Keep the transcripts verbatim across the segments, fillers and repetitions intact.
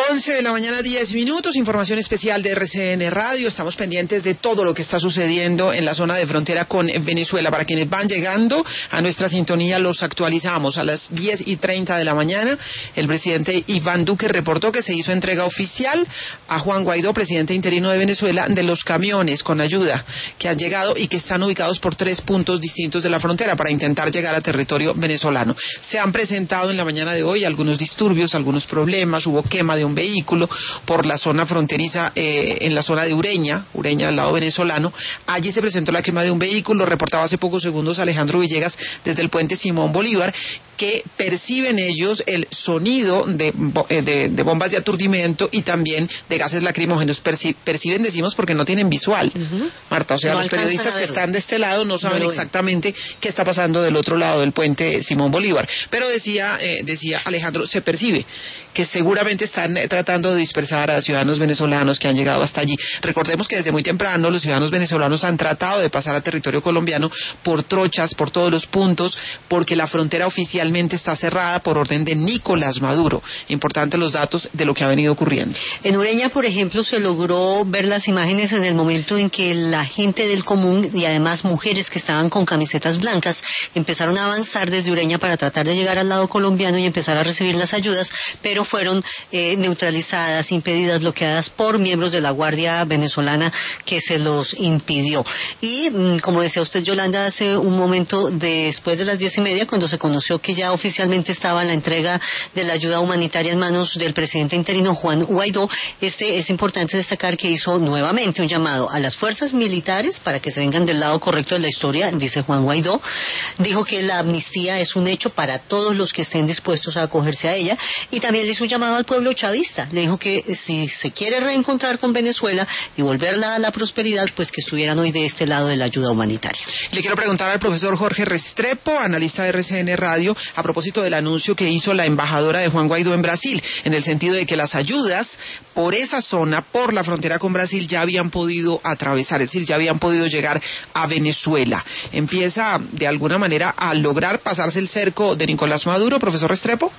once de la mañana, diez minutos, información especial de R C N Radio. Estamos pendientes de todo lo que está sucediendo en la zona de frontera con Venezuela. Para quienes van llegando a nuestra sintonía, los actualizamos. A las diez y treinta de la mañana, el presidente Iván Duque reportó que se hizo entrega oficial a Juan Guaidó, presidente interino de Venezuela, de los camiones con ayuda que han llegado y que están ubicados por tres puntos distintos de la frontera para intentar llegar a territorio venezolano. Se han presentado en la mañana de hoy algunos disturbios, algunos problemas. Hubo quema de un vehículo por la zona fronteriza, eh, en la zona de Ureña, Ureña al lado venezolano. Allí se presentó la quema de un vehículo. Reportaba hace pocos segundos Alejandro Villegas desde el puente Simón Bolívar, que perciben ellos el sonido de, de, de bombas de aturdimiento y también de gases lacrimógenos. Perci, perciben, decimos, porque no tienen visual, uh-huh. Marta, o sea, no los periodistas que están de este lado no saben no exactamente qué está pasando del otro lado del puente Simón Bolívar. Pero decía, eh, decía Alejandro, se percibe que seguramente están tratando de dispersar a ciudadanos venezolanos que han llegado hasta allí. Recordemos que desde muy temprano los ciudadanos venezolanos han tratado de pasar a territorio colombiano por trochas, por todos los puntos, porque la frontera oficialmente está cerrada por orden de Nicolás Maduro. Importantes los datos de lo que ha venido ocurriendo. En Ureña, por ejemplo, se logró ver las imágenes en el momento en que la gente del común y además mujeres que estaban con camisetas blancas empezaron a avanzar desde Ureña para tratar de llegar al lado colombiano y empezar a recibir las ayudas, pero fueron eh, neutralizadas, impedidas, bloqueadas por miembros de la Guardia venezolana que se los impidió. Y mmm, como decía usted, Yolanda, hace un momento después de las diez y media, cuando se conoció que ya oficialmente estaba la entrega de la ayuda humanitaria en manos del presidente interino Juan Guaidó, este es importante destacar que hizo nuevamente un llamado a las fuerzas militares para que se vengan del lado correcto de la historia, dice Juan Guaidó. Dijo que la amnistía es un hecho para todos los que estén dispuestos a acogerse a ella, y también le hizo un llamado al pueblo chavista. Le dijo que si se quiere reencontrar con Venezuela y volverla a la prosperidad, pues que estuvieran hoy de este lado de la ayuda humanitaria. Le quiero preguntar al profesor Jorge Restrepo, analista de R C N Radio, a propósito del anuncio que hizo la embajadora de Juan Guaidó en Brasil, en el sentido de que las ayudas por esa zona, por la frontera con Brasil, ya habían podido atravesar, es decir, ya habían podido llegar a Venezuela. ¿Empieza de alguna manera a lograr pasarse el cerco de Nicolás Maduro, profesor Restrepo?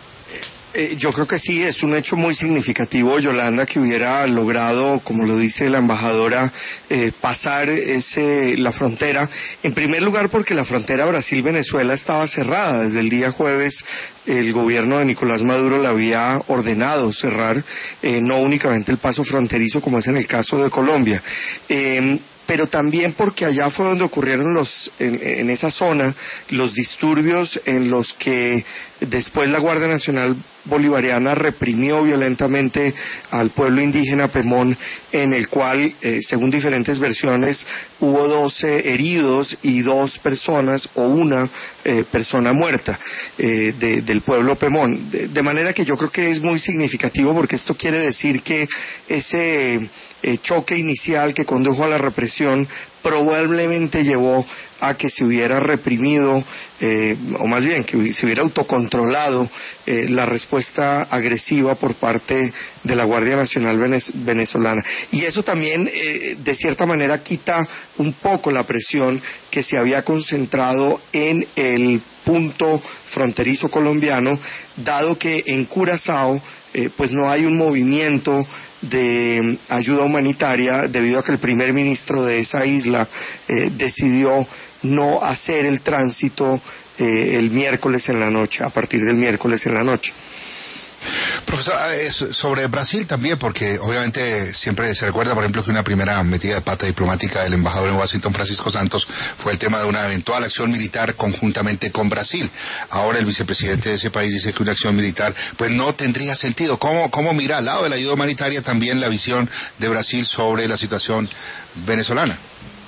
Eh, yo creo que sí, es un hecho muy significativo, Yolanda, que hubiera logrado, como lo dice la embajadora, eh, pasar ese, la frontera. En primer lugar, porque la frontera Brasil-Venezuela estaba cerrada. Desde el día jueves, el gobierno de Nicolás Maduro le había ordenado cerrar eh, no únicamente el paso fronterizo, como es en el caso de Colombia. Eh, pero también porque allá fue donde ocurrieron los, en, en esa zona, los disturbios en los que después la Guardia Nacional Bolivariana reprimió violentamente al pueblo indígena Pemón, en el cual, eh, según diferentes versiones, hubo doce heridos y dos personas o una eh, persona muerta eh, de, del pueblo Pemón. De, de manera que yo creo que es muy significativo, porque esto quiere decir que ese eh, choque inicial que condujo a la represión probablemente llevó a que se hubiera reprimido, eh, o más bien que se hubiera autocontrolado eh, la respuesta agresiva por parte de la Guardia Nacional venez- venezolana. Y eso también, eh, de cierta manera, quita un poco la presión que se había concentrado en el punto fronterizo colombiano, dado que en Curazao eh, pues no hay un movimiento de ayuda humanitaria, debido a que el primer ministro de esa isla eh, decidió no hacer el tránsito eh, el miércoles en la noche, a partir del miércoles en la noche. Profesor, sobre Brasil también, porque obviamente siempre se recuerda, por ejemplo, que una primera metida de pata diplomática del embajador en Washington, Francisco Santos, fue el tema de una eventual acción militar conjuntamente con Brasil. Ahora el vicepresidente de ese país dice que una acción militar pues no tendría sentido. ¿Cómo, cómo mira al lado de la ayuda humanitaria también la visión de Brasil sobre la situación venezolana?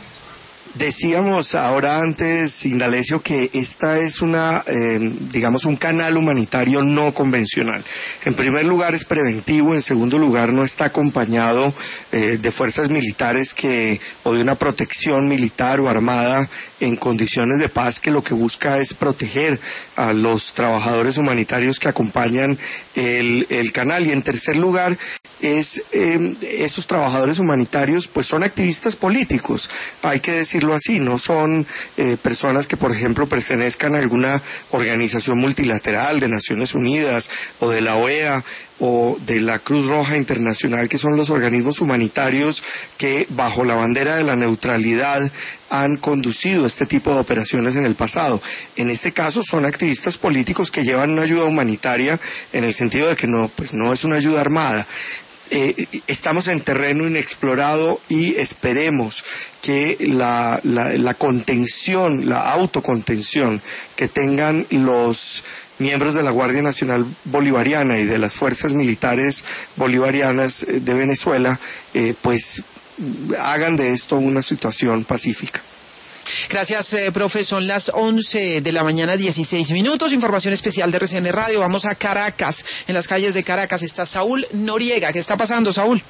Decíamos ahora antes, Indalecio, que esta es una, eh, digamos, un canal humanitario no convencional. En primer lugar es preventivo, en segundo lugar no está acompañado eh, de fuerzas militares que, o de una protección militar o armada en condiciones de paz, que lo que busca es proteger a los trabajadores humanitarios que acompañan el, el canal. Y en tercer lugar, es eh, esos trabajadores humanitarios pues son activistas políticos, hay que decirlo decirlo así, no son eh, personas que, por ejemplo, pertenezcan a alguna organización multilateral de Naciones Unidas o de la O E A o de la Cruz Roja Internacional, que son los organismos humanitarios que, bajo la bandera de la neutralidad, han conducido este tipo de operaciones en el pasado. En este caso son activistas políticos que llevan una ayuda humanitaria en el sentido de que no, pues no es una ayuda armada. Eh, estamos en terreno inexplorado y esperemos que la, la, la contención, la autocontención que tengan los miembros de la Guardia Nacional Bolivariana y de las fuerzas militares bolivarianas de Venezuela, eh, pues hagan de esto una situación pacífica. Gracias, eh, profe. Son las once de la mañana, dieciséis minutos. Información especial de R C N Radio. Vamos a Caracas. En las calles de Caracas está Saúl Noriega. ¿Qué está pasando, Saúl?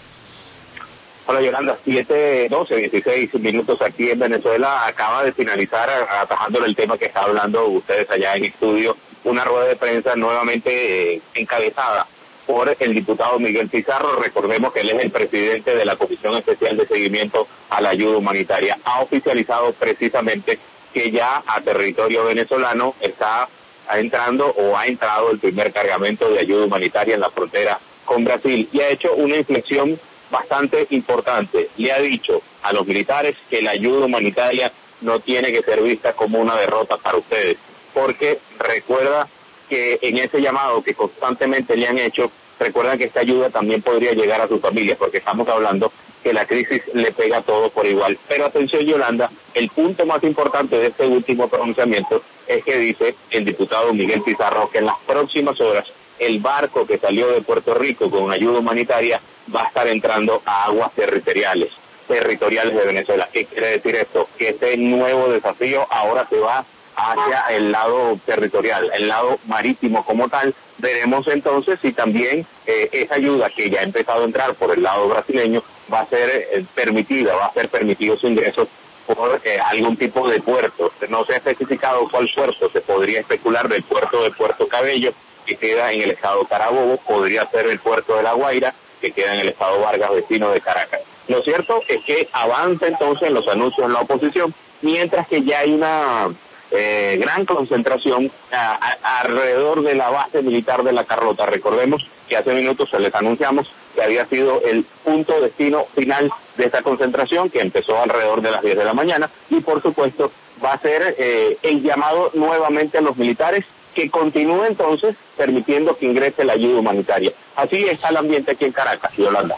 Hola, Yolanda. siete, doce, dieciséis minutos aquí en Venezuela. Acaba de finalizar, atajándole el tema que está hablando ustedes allá en estudio, una rueda de prensa nuevamente eh, encabezada por el diputado Miguel Pizarro. Recordemos que él es el presidente de la Comisión Especial de Seguimiento a la Ayuda Humanitaria. Ha oficializado precisamente que ya a territorio venezolano está entrando o ha entrado el primer cargamento de ayuda humanitaria en la frontera con Brasil y ha hecho una inflexión bastante importante. Le ha dicho a los militares que la ayuda humanitaria no tiene que ser vista como una derrota para ustedes, porque recuerda que en ese llamado que constantemente le han hecho, recuerdan que esta ayuda también podría llegar a sus familias, porque estamos hablando que la crisis le pega a todos por igual. Pero atención, Yolanda, el punto más importante de este último pronunciamiento es que dice el diputado Miguel Pizarro que en las próximas horas el barco que salió de Puerto Rico con ayuda humanitaria va a estar entrando a aguas territoriales, territoriales de Venezuela. ¿Qué quiere decir esto? Que este nuevo desafío ahora se va hacia el lado territorial, el lado marítimo como tal. Veremos entonces si también eh, esa ayuda que ya ha empezado a entrar por el lado brasileño va a ser eh, permitida, va a ser permitido su ingreso por eh, algún tipo de puerto. No se ha especificado cuál puerto, se podría especular del puerto de Puerto Cabello, que queda en el estado Carabobo, podría ser el puerto de La Guaira, que queda en el estado Vargas, vecino de Caracas. Lo cierto es que avanza entonces en los anuncios en la oposición, mientras que ya hay una Eh, gran concentración a, a, alrededor de la base militar de La Carlota. Recordemos que hace minutos se les anunciamos que había sido el punto destino final de esta concentración, que empezó alrededor de las diez de la mañana, y por supuesto va a ser eh, el llamado nuevamente a los militares que continúe entonces permitiendo que ingrese la ayuda humanitaria. Así está el ambiente aquí en Caracas, Yolanda.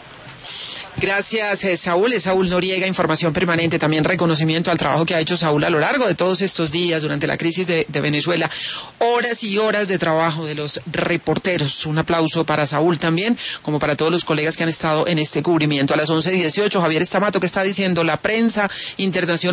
Gracias, eh, Saúl. Es Saúl Noriega, información permanente, también reconocimiento al trabajo que ha hecho Saúl a lo largo de todos estos días durante la crisis de, de Venezuela. Horas y horas de trabajo de los reporteros. Un aplauso para Saúl también, como para todos los colegas que han estado en este cubrimiento. A las once dieciocho, Javier Estamato, que está diciendo la prensa internacional.